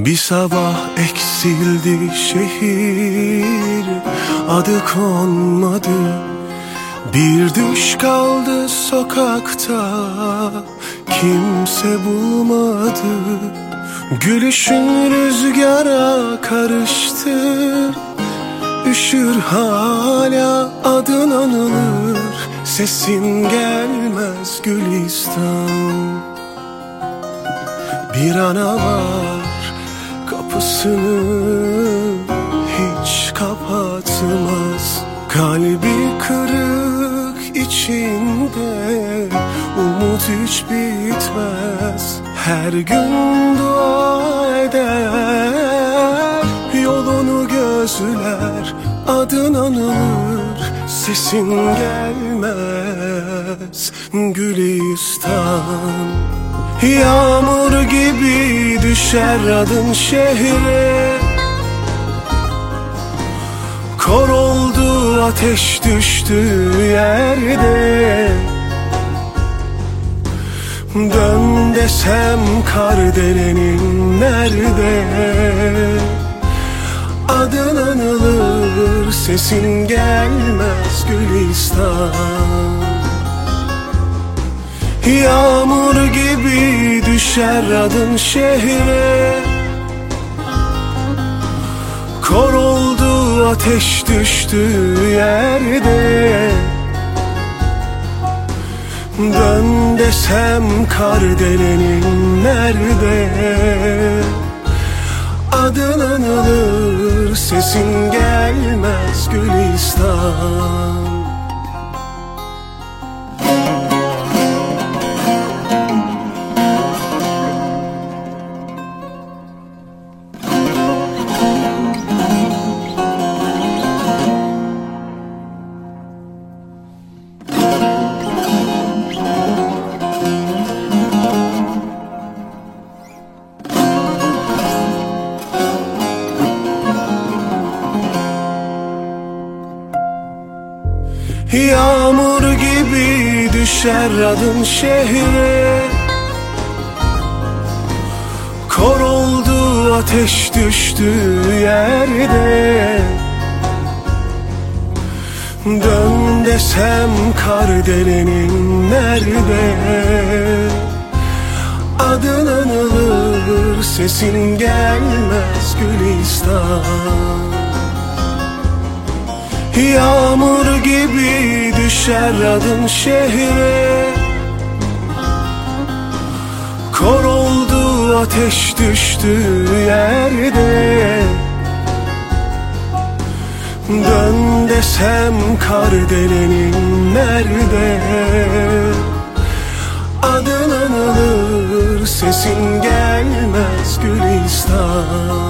Bir sabah eksildi şehir, adı konmadı. Bir düş kaldı sokakta, kimse bulmadı. Gülüşün rüzgara karıştı, üşür hala adın anılır. Sesin gelmez Gülistan. Bir ana var, kapısını hiç kapatmaz. Kalbi kırık içinde, umut hiç bitmez. Her gün dua eder, yolunu gözler, adın anılır. Sesin gelmez Gülistan. Yağmur gibi düşer adın şehre, kor oldu ateş düştü yerde. Dön desem Kardelen'in nerede? Adın anılır, sesin gelmez Gülistan. Yağmur gibi düşer adın şehre, kor oldu ateş düştü yerde. Dön desem Kardelen'in nerede? Adın anılır, sesin gelmez Gülistan. Yağmur gibi düşer adın şehre, kor oldu ateş düştü yerde. Dön desem Kardelen'in nerede? Adın anılır, sesin gelmez Gülistan. Yağmur gibi düşer adın şehre, kor oldu ateş düştü yerde. Dön desem Kardelen'in nerede? Adın anılır, sesin gelmez Gülistan.